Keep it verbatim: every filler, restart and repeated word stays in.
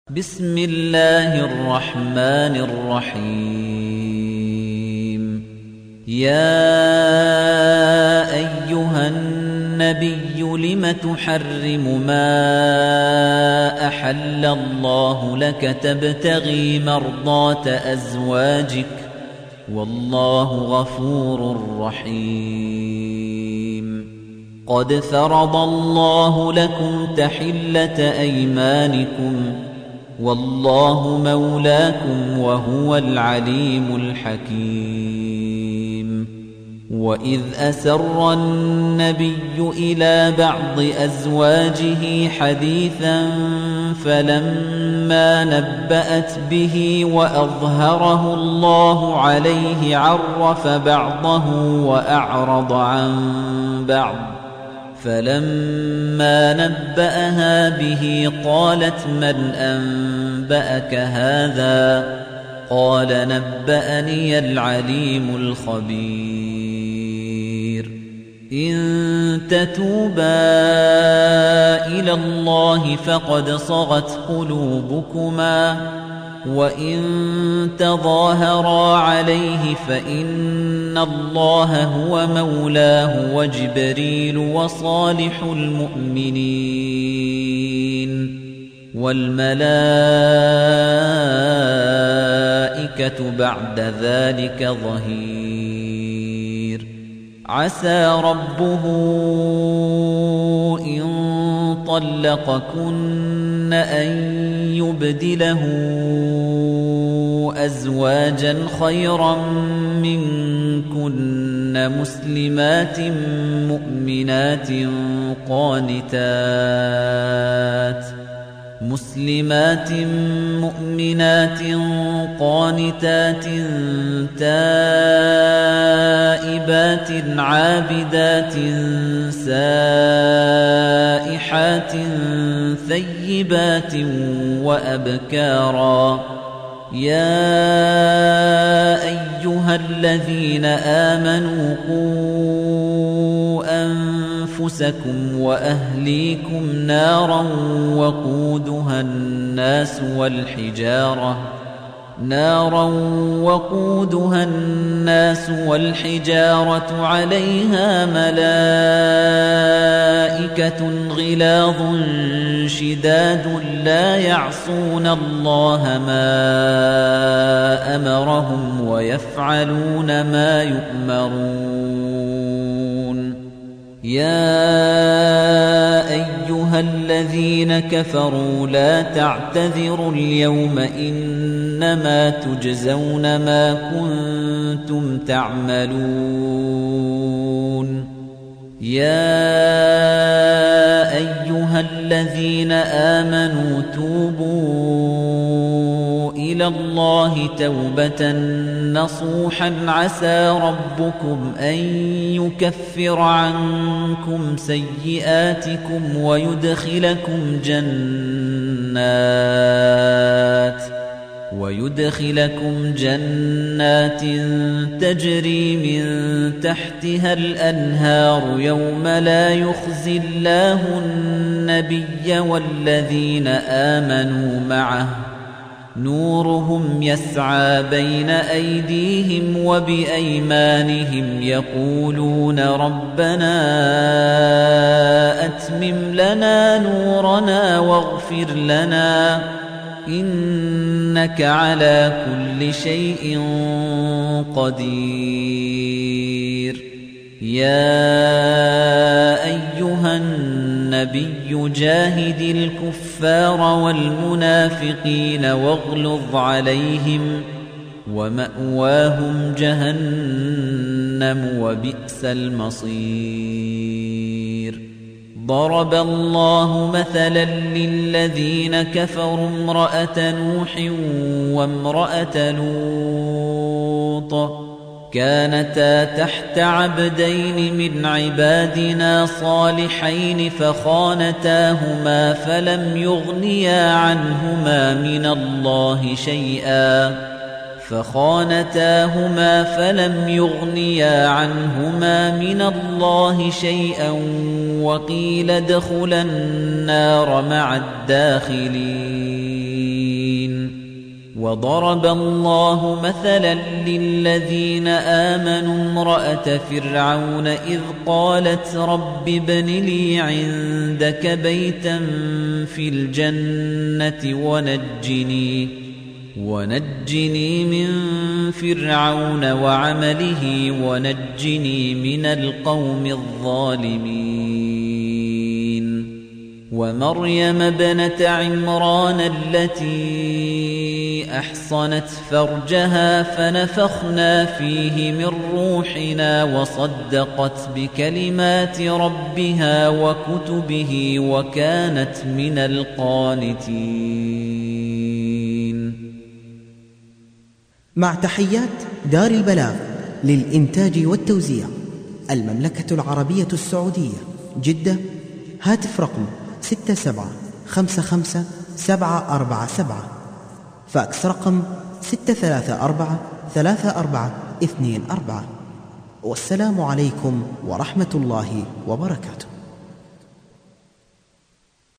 بسم الله الرحمن الرحيم يا أيها النبي لم تحرم ما أحل الله لك تبتغي مرضات أزواجك والله غفور رحيم قد فرض الله لكم تحلة أيمانكم والله مولاكم وهو العليم الحكيم وإذ أسر النبي إلى بعض أزواجه حديثا فلما نبأت به وأظهره الله عليه عرف بعضه وأعرض عن بعض فلما نبأها به قالت من أنبأك هذا قال نبأني العليم الخبير إن تتوبا إلى الله فقد صغت قلوبكما وإن تظاهرا عليه فإن الله هو مولاه وجبريل وصالح المؤمنين والملائكة بعد ذلك ظهير عسى ربه إن طلقكن أن يبدله أزواجا خيرا منكن مسلمات مؤمنات قانتات مسلمات مؤمنات قانتات تائبات عابدات سائحات ثيبات وأبكارا يا أيها الذين آمنوا قوا أنفسكم وأهليكم نارا وقودها الناس والحجارة نارا وقودها الناس والحجارة عليها ملائكة غلاظ شداد لا يعصون الله ما أمرهم ويفعلون ما يؤمرون يا أيها الذين كفروا لا تعتذروا اليوم إنما تجزون ما كنتم تعملون يا أيها الذين آمنوا توبوا إلى الله توبة نصوحا عسى ربكم أن يكفر عنكم سيئاتكم ويدخلكم جنات ويدخلكم جنات تجري من تحتها الأنهار يوم لا يخزي الله النبي والذين آمنوا معه نورهم يسعى بين أيديهم وبأيمانهم يقولون ربنا أتمم لنا نورنا واغفر لنا إنك على كل شيء قدير يا أيها النبي جاهد الكفار والمنافقين واغلظ عليهم ومأواهم جهنم وبئس المصير ضرب الله مثلا للذين كفروا امرأة نوح وامرأة لوط كانتا تحت عبدين من عبادنا صالحين فخانتاهما فلم يغنيا عنهما من الله شيئا فخانتاهما فلم يغنيا عنهما من الله شيئا وقيل ادخلا النار مع الداخلين وضرب الله مثلا للذين آمنوا امرأة فرعون إذ قالت رب ابن لي عندك بيتا في الجنة ونجني ونجني من فرعون وعمله ونجني من القوم الظالمين ومريم ابنة عمران التي أحصنت فرجها فنفخنا فيه من روحنا وصدقت بكلمات ربها وكتبه وكانت من القانتين. مع تحيات دار البلاغ للإنتاج والتوزيع، المملكة العربية السعودية، جدة. هاتف رقم ستة سبعة خمسة خمسة سبعة أربعة سبعة، فاكس رقم ستة ثلاثة أربعة ثلاثة أربعة اثنين أربعة. والسلام عليكم ورحمة الله وبركاته.